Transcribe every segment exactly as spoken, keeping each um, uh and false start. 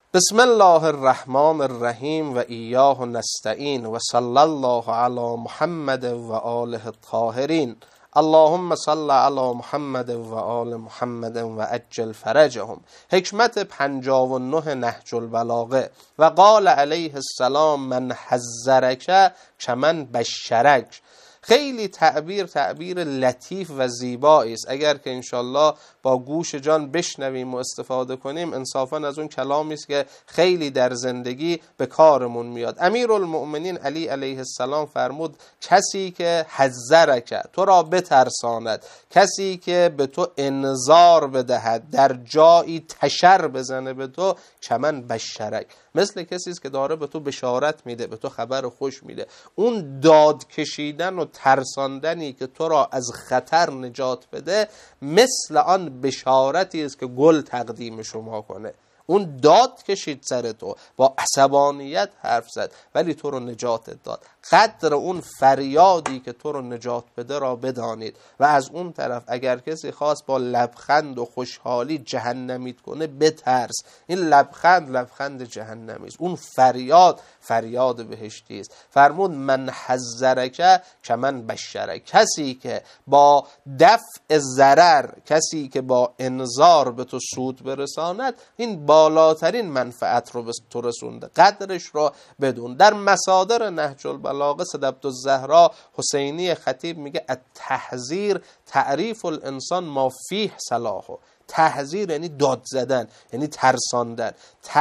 بسم الله الرحمن الرحیم و ایاه نستعین و صلی الله علی محمد و آله الطاهرین. اللهم صل علی محمد و آل محمد و عجل فرجهم. حکمت پنجاه و نه نهج البلاغه. و قال علیه السلام من حذرک کمن بشرک. خیلی تعبیر تعبیر لطیف و زیبایی است. اگر که انشالله با گوش جان بشنویم و استفاده کنیم، انصافا از اون کلامی است که خیلی در زندگی به کارمون میاد. امیرالمؤمنین علی علیه السلام فرمود کسی که حذرک، تو را بترساند، کسی که به تو انذار بدهد، در جایی تشر بزنه به تو، کمن بشرک، مثل کسی است که داره به تو بشارت میده، به تو خبر خوش میده. اون داد کشیدن و ترساندنی که تو را از خطر نجات بده، مثل آن بشارتی است که گل تقدیم شما کنه. اون داد کشید سر تو، با عصبانیت حرف زد، ولی تو رو نجات داد. قدر اون فریادی که تو رو نجات بده را بدانید. و از اون طرف اگر کسی خواست با لبخند و خوشحالی جهنمیت کنه، بترس. این لبخند لبخند جهنمی است، اون فریاد فریاد بهشتی است. فرمود من حذرک کمن بشرک، کسی که با دفع ضرر، کسی که با انذار به تو سود برساند، این بالاترین منفعت رو به تو رسونده. قدرش رو بدون. در مصادر نهج البلاغه سیدة الزهرا حسینی خطیب میگه التحذیر تعریف الانسان ما فیه صلاحه. تحذیر یعنی داد زدن، یعنی ترساندن.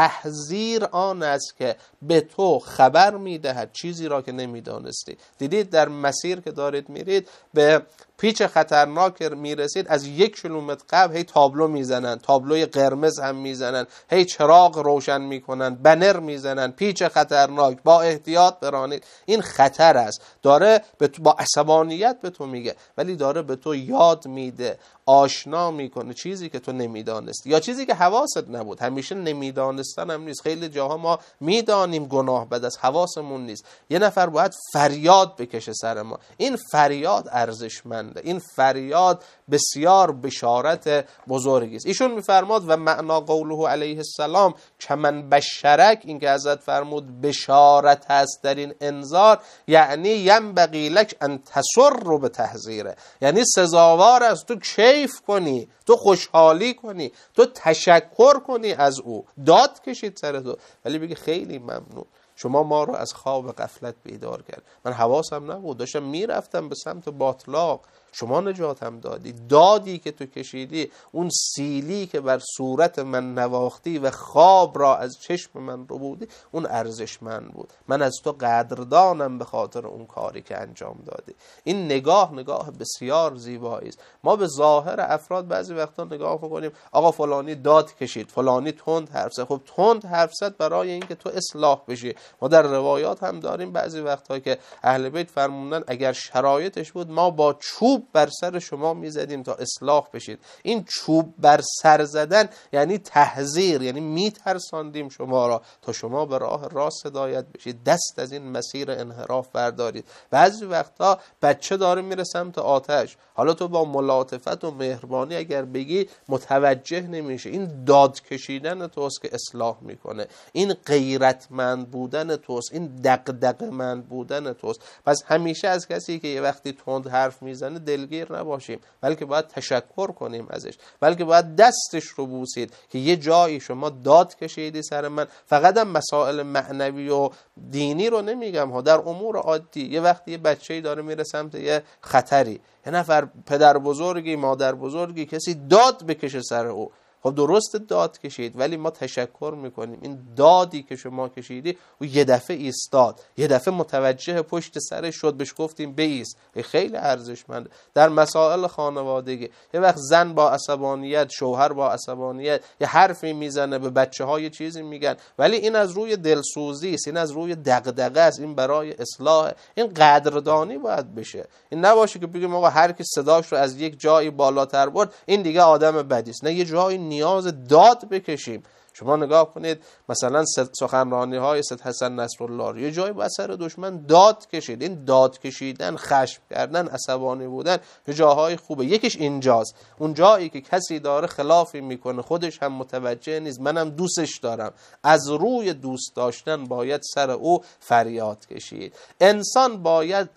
تحذیر آن است که به تو خبر میدهد چیزی را که نمیدانستی. دیدید در مسیر که دارید میرید به پیچ خطرناک میرسید، از یک کیلومتر قبل هی تابلو میزنن، تابلوی قرمز هم میزنن، هی چراغ روشن میکنن، بنر میزنن، پیچ خطرناک، با احتیاط برانید. این خطر است. داره به تو با عصبانیت به تو میگه، ولی داره به تو یاد میده، آشنا میکنه چیزی که تو نمیدانستی یا چیزی که حواست نبود. همیشه نمیدانستن هم نیست. خیلی جاها ما میدانیم گناه بد است، حواسمون نیست. یه نفر باید فریاد بکشه سر ما. این فریاد ارزشمنده، این فریاد بسیار بشارت بزرگی است. ایشون میفرماد و معنا قوله علیه السلام کمن بشرک، این که حضرت فرمود بشارت هست در این انذار، یعنی ینبغی لک ان تسر به تحذیره، یعنی سزاوار است تو کیف کنی، تو خوشحالی کنی، تو تشکر کنی از او. داد کشید سر تو، ولی بگی خیلی ممنون، شما ما رو از خواب غفلت بیدار کرد. من حواسم نبود، داشتم میرفتم به سمت باطلاق، شما نجاتم دادی. دادی که تو کشیدی، اون سیلی که بر صورت من نواختی و خواب را از چشم من رو بودی، اون ارزشمند بود. من از تو قدردانم به خاطر اون کاری که انجام دادی. این نگاه نگاه بسیار زیبایی است. ما به ظاهر افراد بعضی وقتا نگاه می‌کنیم، آقا فلانی داد کشید، فلانی تند حرف زد. خب تند حرف زد برای اینکه تو اصلاح بشی. ما در روایات هم داریم بعضی وقتا که اهل بیت فرمودن اگر شرایطش بود ما با چوب بر سر شما میزدیم تا اصلاح بشید. این چوب بر سر زدن یعنی تحذیر، یعنی میترساندیم شما را تا شما به راه راست هدایت بشید، دست از این مسیر انحراف بردارید. بعضی وقتا بچه داره میره سمت آتش، حالا تو با ملاطفت و مهربانی اگر بگی متوجه نمیشه. این داد کشیدن توست که اصلاح میکنه، این غیرتمند بودن توست، این دغدغه‌مند بودن توست. پس همیشه از کسی که یه وقتی تند حرف میزنه دلگیر نباشیم، بلکه باید تشکر کنیم ازش، بلکه باید دستش رو بوسید که یه جایی شما داد کشیدی سر من. فقط هم مسائل معنوی و دینی رو نمیگم ها، در امور عادی. یه وقتی یه بچه‌ای داره میره سمت یه خطری، یه نفر پدر بزرگی، مادر بزرگی، کسی داد بکشه سر او، خب درست داد کشید، ولی ما تشکر میکنیم. این دادی که شما کشیدی، او یه دفعه ایستاد، یه دفعه متوجه پشت سرش شد، بهش گفتیم بایست. خیلی ارزشمنده. در مسائل خانوادگی یه وقت زن با عصبانیت، شوهر با عصبانیت یه حرفی میزنه، به بچه ها یه چیزی میگن، ولی این از روی دلسوزی است، این از روی دغدغه است، این برای اصلاح. این قدردانی باید بشه. این نباشه که بگیم آقا هر کی صداش رو از یک جایی بالاتر برد این دیگه آدم بدی است. نه، یه جایی نیاز داد بکشیم. شما نگاه کنید مثلا سخنرانی های سید حسن نصرالله، یه جایی با سر دشمن داد کشید. این داد کشیدن، خشم کردن، عصبانی بودن یه جاهای خوبه. یکیش اینجاست، اون جایی که کسی داره خلافی میکنه، خودش هم متوجه نیست، منم دوستش دارم، از روی دوست داشتن باید سر او فریاد کشید. انسان باید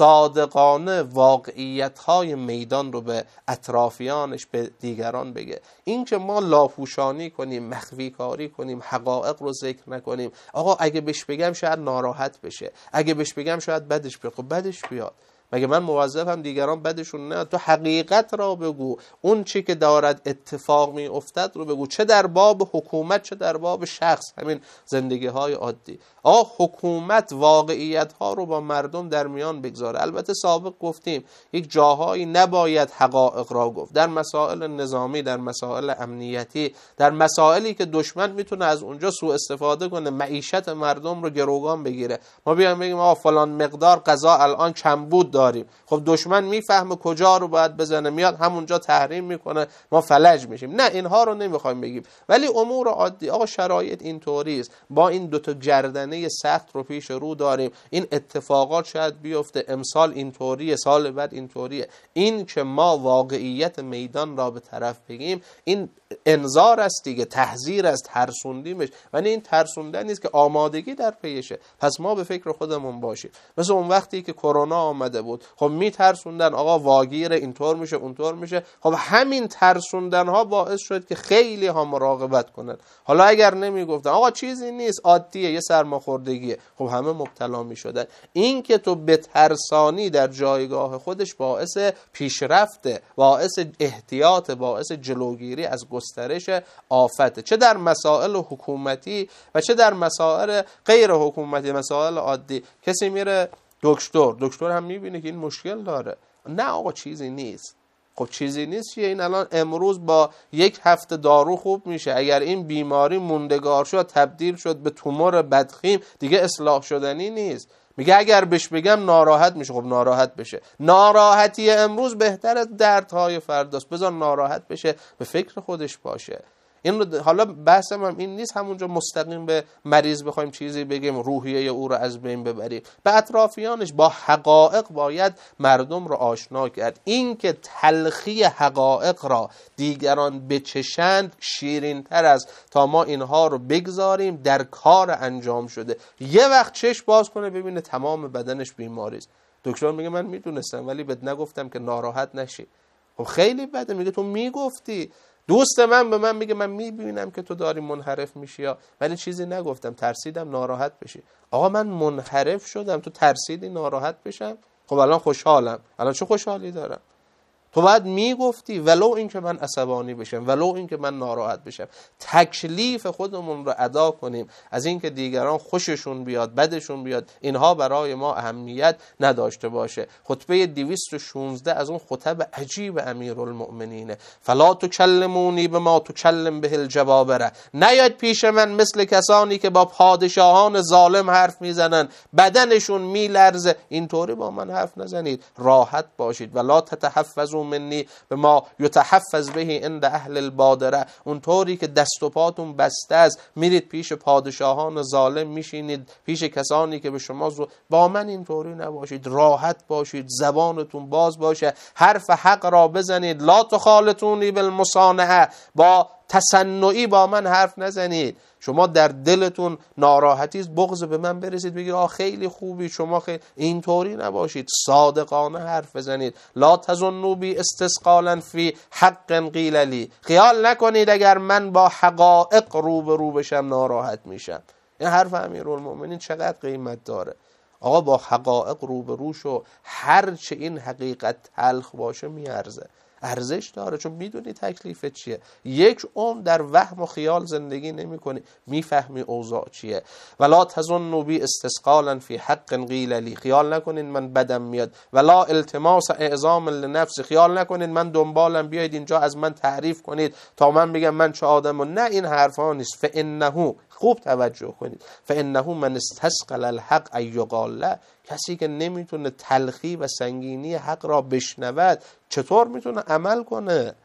صادقانه واقعیت های میدان رو به اطرافیانش، به دیگران بگه. این که ما لاپوشانی کنیم، مخفی کاری کنیم، حقایق رو ذکر نکنیم، آقا اگه بهش بگم شاید ناراحت بشه، اگه بهش بگم شاید بدش بیاد. خب بدش بیاد، مگه من موظفم دیگران بدشون نه؟ تو حقیقت را بگو، اون چی که دارد اتفاق می افتد رو بگو، چه در باب حکومت چه در باب شخص، همین زندگی های عادی. آقا حکومت واقعیت ها رو با مردم در میان بگذاره. البته سابق گفتیم یک جاهایی نباید حقایق را گفت، در مسائل نظامی، در مسائل امنیتی، در مسائلی که دشمن میتونه از اونجا سوء استفاده کنه، معیشت مردم رو گروگان بگیره. ما بیایم بگیم آقا فلان مقدار غذا الان کمبود داریم، خب دشمن میفهمه کجا رو باید بزنه، میاد همونجا تحریم میکنه، ما فلج میشیم. نه، اینها رو نمیخوایم بگیم، ولی امور عادی. آقا شرایط اینطوری است، با این دو تا گردنه سخت رو پیش رو داریم، این اتفاقات شاید بیفته، امسال اینطوریه، سال بعد اینطوریه. این که ما واقعیت میدان را به طرف بگیم، این انذار است دیگه، تحذیر است، ترسوندیمش. ولی این ترسوندن نیست که آمادگی در پیشه. پس ما به فکر خودمون باشیم. مثل اون وقتی که کرونا آمده بود، خب میترسوندن آقا واگیر اینطور میشه اونطور میشه، خب همین ترسوندن ها باعث شد که خیلی ها مراقبت کنن. حالا اگر نمیگفتن آقا چیزی نیست، عادیه، یه سرماخوردگیه، خب همه مبتلا میشدن. این که تو بترسانی در جایگاه خودش باعث پیشرفته، باعث احتیاط، باعث جلوگیری از گسترش آفته، چه در مسائل حکومتی و چه در مسائل غیر حکومتی، مسائل عادی. کسی میره دکتر، دکتر هم میبینه که این مشکل داره، نه آقا چیزی نیست. خب چیزی نیست چیه؟ این الان امروز با یک هفته دارو خوب میشه. اگر این بیماری موندگار شد، تبدیل شد به تومور بدخیم، دیگه اصلاح شدنی نیست. میگه اگر بهش بگم ناراحت میشه. خب ناراحت بشه. ناراحتی امروز بهتر از دردهای فرداست. بذار ناراحت بشه، به فکر خودش باشه. این حالا بحثم هم این نیست همونجا مستقیم به مریض بخوایم چیزی بگیم، روحیه او رو از بین ببریم. به اطرافیانش با حقایق باید مردم رو آشنا کرد. این که تلخی حقایق را دیگران بچشند شیرین تر است تا ما اینها رو بگذاریم در کار انجام شده. یه وقت چشم باز کنه ببینه تمام بدنش بیماری است. دکتر میگه من میدونستم ولی بهت نگفتم که ناراحت نشی. خب خیلی بده. میگه تو میگفتی. دوست من به من میگه من میبینم که تو داری منحرف میشی، یا ولی چیزی نگفتم، ترسیدم ناراحت بشی. آقا من منحرف شدم، تو ترسیدی ناراحت بشم؟ خب الان خوشحالم. الان چه خوشحالی دارم؟ تو باید میگفتی ولو این که من عصبانی بشم، ولو این که من ناراحت بشم. تکلیف خودمون رو ادا کنیم. از این که دیگران خوششون بیاد بدشون بیاد اینها برای ما اهمیت نداشته باشه. خطبه دویست و شانزده از اون خطب عجیب امیرالمؤمنینه. فلا تکلمونی بما تکلم به الجبابره. نیاید پیش من مثل کسانی که با پادشاهان ظالم حرف میزنن، بدنشون میلرزه، اینطوری با من حرف نزنید. راحت باشید. ولا تتحفظوا منی به ما یتحفظ به عند اهل البادره. اونطوری که دست و پاتون بسته است میرید پیش پادشاهان ظالم، میشینید پیش کسانی که به شما زو... با من اینطوری نباشید. راحت باشید، زبانتون باز باشه، حرف حق را بزنید. لا تخالطونی بالمصانعه. با تصنعی با من حرف نزنید. شما در دلتون ناراحتی است، بغض به من برسید بگید آ خیلی خوبی شما، خیلی اینطوری نباشید. صادقانه حرف بزنید. لا تظنوا بی استثقالا فی حق قیل لی. خیال نکنید اگر من با حقایق رو به رو بشم ناراحت میشم. این حرف امیرالمؤمنین چقدر قیمت داره. آقا با حقایق رو به رو شو، هر چه این حقیقت تلخ باشه میارزه، ارزش داره، چون میدونی تکلیفت چیه. یک عمر در وهم و خیال زندگی نمی کنی، میفهمی اوضاع چیه. ولا تظنوا بی استثقالا فی حق قیل لی. خیال نکنین من بدم میاد. ولا التماس اعظام لنفس. خیال نکنین من دنبالم بیاید اینجا از من تعریف کنید تا من بگم من چه آدمم. نه، این حرفا نیست. فانه، خوب توجه کنید، فانه من استثقل الحق ای یقال له. کسی که نمیتونه تلخی و سنگینی حق را بشنود چطور میتونه عمل کنه؟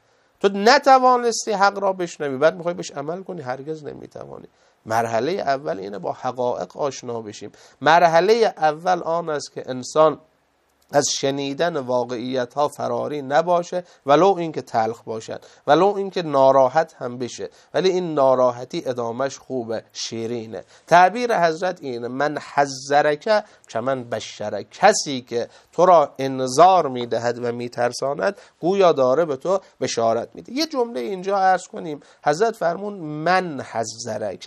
تو نتوانستی حق را بشنوی، بعد میخوای بهش عمل کنی، هرگز نمیتوانی. مرحله اول اینه با حقایق آشنا بشیم. مرحله اول آن است که انسان از شنیدن واقعیت ها فراری نباشه، ولو اینکه تلخ باشد، ولو اینکه ناراحت هم بشه، ولی این ناراحتی ادامش خوبه، شیرینه. تعبیر حضرت اینه: من حذرک کمن بشرک. کسی که تو را انذار میدهد و میترساند گویا داره به تو بشارت میده. یه جمله اینجا عرض کنیم، حضرت فرمون من حذرک،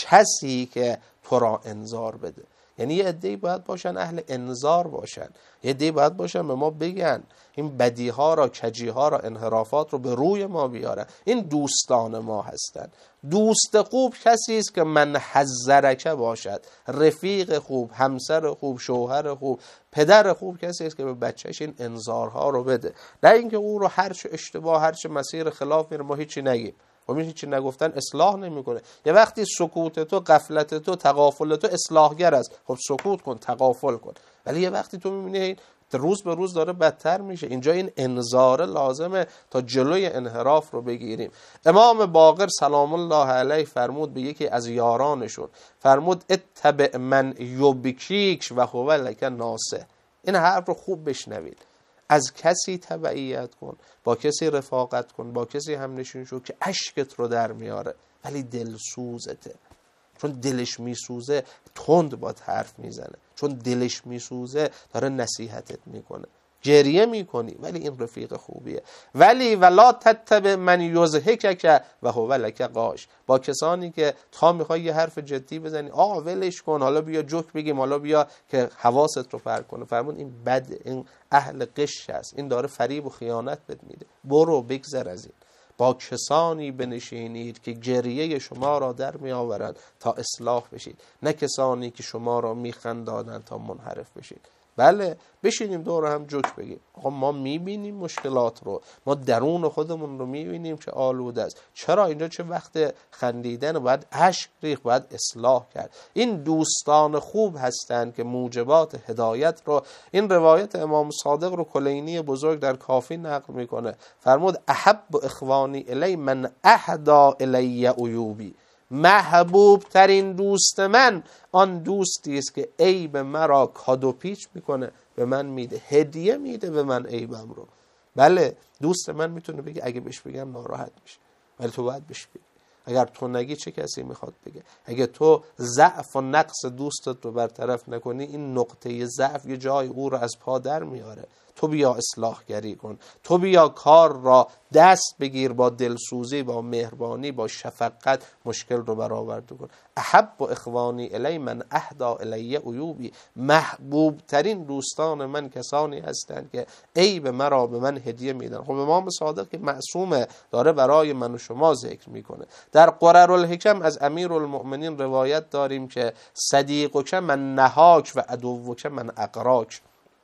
کسی که تو را انذار بده. یعنی یه عده‌ای باید باشن اهل انذار باشن، یه عده‌ای باید باشن به ما بگن، این بدیها را، کجیها را، انحرافات رو به روی ما بیارن. این دوستان ما هستن. دوست خوب کسی است که من حذرک باشد. رفیق خوب، همسر خوب، شوهر خوب، پدر خوب کسی است که به بچهش این انذارها رو بده، نه اینکه او رو هر چه اشتباه، هر چه مسیر خلاف میره ما هیچی نگیم. و می هیچی نگفتن اصلاح نمیکنه. یه وقتی سکوت تو، غفلت تو، تغافل تو اصلاحگر است، خب سکوت کن، تغافل کن. ولی یه وقتی تو میبینی روز به روز داره بدتر میشه، اینجا این انذار لازمه تا جلوی انحراف رو بگیریم. امام باقر سلام الله علیه فرمود به یکی از یارانشون، فرمود اتبع من یبکیک و هو لک ناصح. این حرف رو خوب بشنوید. از کسی تبعیت کن، با کسی رفاقت کن، با کسی هم نشین شو که اشکت رو در میاره، ولی دلسوزته. چون دلش میسوزه تند با حرف میزنه، چون دلش میسوزه داره نصیحتت میکنه، گریه میکنی، ولی این رفیق خوبیه. ولی ولا تتبع من یضحکک و هو لک غاش. با کسانی که تا میخوای یه حرف جدی بزنی، آقا ولش کن، حالا بیا جوک بگیم، حالا بیا که حواست رو پرت کنه، فرمود این بد، این اهل غش است، این داره فریب و خیانت بهت میده. برو بگذر از این. با کسانی بنشینید که گریه شما را در می آورند تا اصلاح بشید، نه کسانی که شما را میخندانند تا منحرف بشید. بله بشینیم دور هم جوک بگیم. آقا ما میبینیم مشکلات رو، ما درون خودمون رو میبینیم که آلوده است. چرا اینجا چه وقت خندیدن، باید اشک ریخت، باید اصلاح کرد. این دوستان خوب هستند که موجبات هدایت رو، این روایت امام صادق رو کلینی بزرگ در کافی نقل میکنه، فرمود احب اخوانی الی من اهدا الی عیوبی. محبوب ترین دوست من آن دوستی است که عیب مرا کادو پیچ میکنه، به من میده، هدیه میده به من عیبم رو. بله دوست من میتونه بگه، اگه بهش بگم ناراحت میشه، ولی تو باید بهش بگی. اگر تو نگی چه کسی میخواد بگه؟ اگه تو ضعف و نقص دوستت رو برطرف نکنی، این نقطه ضعف یه جای او رو از پا در میاره. تو بیا اصلاحگری کن، تو بیا کار را دست بگیر، با دلسوزی، با مهربانی، با شفقت مشکل رو برآورده کن. احب اخوانی الی من اهدا الی عیوبی. محبوب ترین دوستان من کسانی هستند که عیب مرا به من هدیه میدن. خب امام صادق که معصومه داره برای من و شما ذکر میکنه. در قرر الحکم از امیرالمؤمنین روایت داریم که صدیقک من نهاک و عدوک من اقراک.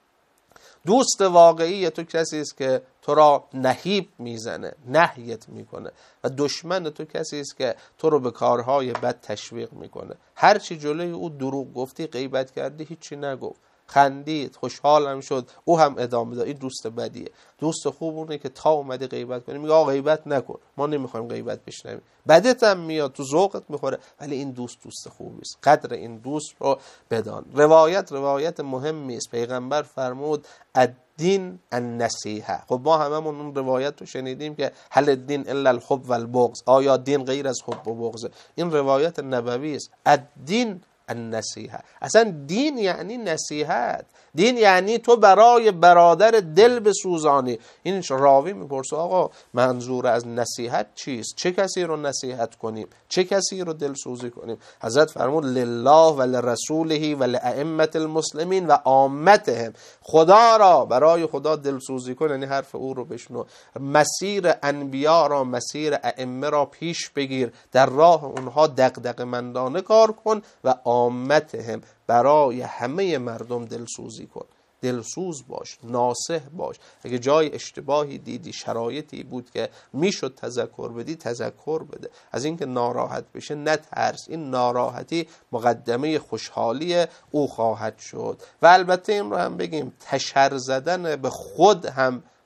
دوست واقعی تو کسی است که تو را نهیب میزنه، نهیت میکنه، و دشمن تو کسی است که تو رو به کارهای بد تشویق میکنه. هر چی جلوی او دروغ گفتی، غیبت کردی، هیچی نگفت، خندید، خوشحالم شد، او هم ادامه داد. این دوست بدیه. دوست خوب اونه که تا اومدی غیبت کنی میگه آقا غیبت نکن، ما نمیخوایم غیبت بشنویم، بدت هم میاد، تو ذوقت میخوره، ولی این دوست دوست خوبی است. قدر این دوست رو بدان. روایت روایت مهمی است. پیغمبر فرمود الدین النصیحه. خب ما هممون اون روایت رو شنیدیم که هل الدین الا الحب والبغض، آیا دین غیر از حب و بغض؟ این روایت نبوی است. الدین النصیحه. اصلا دین یعنی نصیحت، دین یعنی تو برای برادر دل بسوزانی. این راوی میپرسه آقا منظور از نصیحت چیست؟ چه کسی رو نصیحت کنیم؟ چه کسی رو دلسوزی کنیم؟ حضرت فرمود لله و لرسوله و لائمه المسلمین و عامتهم. خدا را، برای خدا دلسوزی کن، یعنی حرف او رو بشنو. مسیر انبیا را، مسیر ائمه را پیش بگیر، در راه اونها دغدغه مندانه کار کن، و عامتهم، برای همه مردم دلسوزی کن. دلسوز باش، ناصح باش. اگه جای اشتباهی دیدی، شرایطی بود که میشد تذکر بدی، تذکر بده. از اینکه ناراحت بشه نترس، این ناراحتی مقدمه خوشحالی او خواهد شد. و البته این رو هم بگیم، تشر زدن به خود هم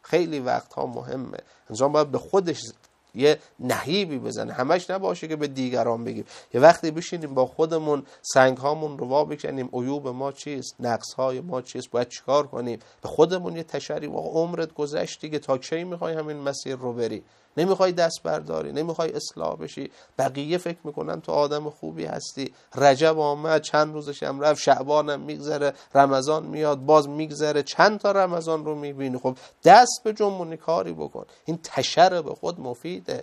خیلی وقتها مهمه. انسان باید به خودش یه نهیبی بزنه، همش نباشه که به دیگران بگیم. یه وقتی بشینیم با خودمون سنگ هامون رو وا بکنیم، عیوب ما چیست، نقص های ما چیست، باید چیکار کنیم، به خودمون یه تشریح. واقعا عمرت گذشت دیگه، تا کی میخوای همین مسیر رو بری؟ نمیخوای دست برداری، نمیخوای اصلاح بشی. بقیه فکر میکنن تو آدم خوبی هستی، رجب آمد چند روزش هم رفت، شعبانم میگذره، رمضان میاد باز میگذره، چند تا رمضان رو میبینی. خب دست به جنبونی کاری بکن. این تشر به خود مفیده.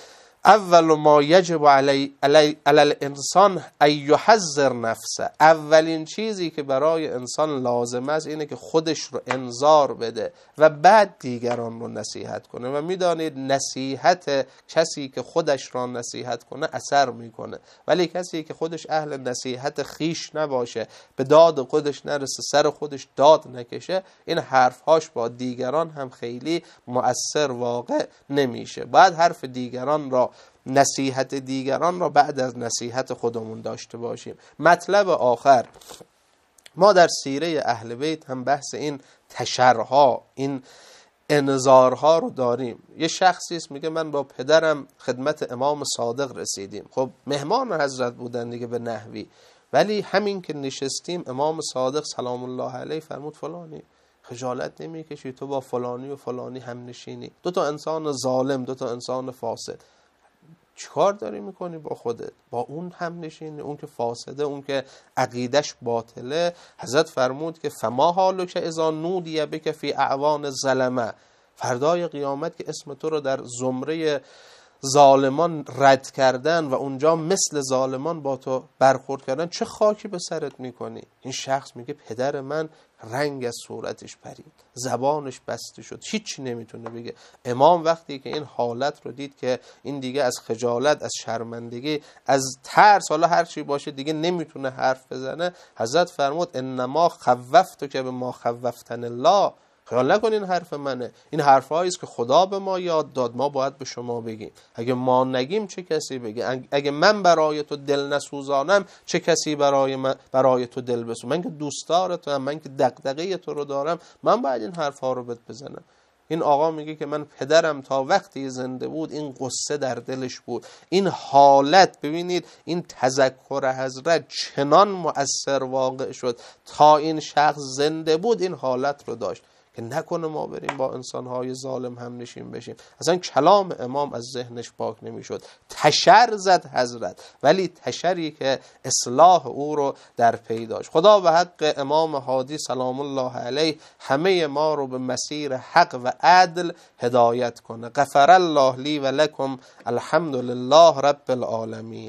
اول ما یجب علی علی الانسان ان یحذر نفسه، اولین چیزی که برای انسان لازم است اینه که خودش رو انذار بده و بعد دیگران رو نصیحت کنه. و میدانید نصیحت کسی که خودش را نصیحت کنه اثر میکنه، ولی کسی که خودش اهل نصیحت خیش نباشه، به داد خودش نرسه، سر خودش داد نکشه، این حرفهاش با دیگران هم خیلی مؤثر واقع نمیشه. باید حرف دیگران را، نصیحت دیگران را بعد از نصیحت خودمون داشته باشیم. مطلب آخر، ما در سیره اهل بیت هم بحث این تشرها، این انذارها رو داریم. یه شخصی است میگه من با پدرم خدمت امام صادق رسیدیم. خب مهمان حضرت بودن دیگه به نحوی، ولی همین که نشستیم امام صادق سلام الله علیه فرمود فلانی خجالت نمیکشی تو با فلانی و فلانی هم نشینی؟ دو تا انسان ظالم، دو تا انسان فاسد، چیکار داری میکنی با خودت؟ با اون هم نشینی، اون که فاسده، اون که عقیدش باطله. حضرت فرمود که فما حالو که اذا نودی بک فی اعوان ظلمه، فردای قیامت که اسم تو رو در زمره ظالمان رد کردن و اونجا مثل ظالمان با تو برخورد کردن، چه خاکی به سرت میکنی؟ این شخص میگه پدر من رنگ از صورتش پرید، زبانش بسته شد، هیچ نمیتونه بگه. امام وقتی که این حالت رو دید که این دیگه از خجالت، از شرمندگی، از ترس، حالا هر چی باشه دیگه نمیتونه حرف بزنه، حضرت فرمود انما خوفتو که به ما خوفتن الله، خیال نکنین حرف منه، این حرفایی است که خدا به ما یاد داد، ما باید به شما بگیم. اگه ما نگیم چه کسی بگه؟ اگه من برای تو دل نسوزانم چه کسی برای من برای تو دل بسوزه؟ من که دوستدار تو هم، من که دغدغه تو رو دارم، من باید این حرفا رو بهت بزنم. این آقا میگه که من پدرم تا وقتی زنده بود این قصه در دلش بود. این حالت، ببینید این تذکر حضرت چنان مؤثر واقع شد، تا این شخص زنده بود این حالت رو داشت که نکنه ما بریم با انسانهای ظالم هم نشین بشیم. اصلا کلام امام از ذهنش پاک نمیشد. تشر زد حضرت، ولی تشری که اصلاح او رو در پی داشت. خدا به حق امام هادی سلام الله علیه همه ما رو به مسیر حق و عدل هدایت کنه. غفر الله لی و لکم، الحمد لله رب العالمین.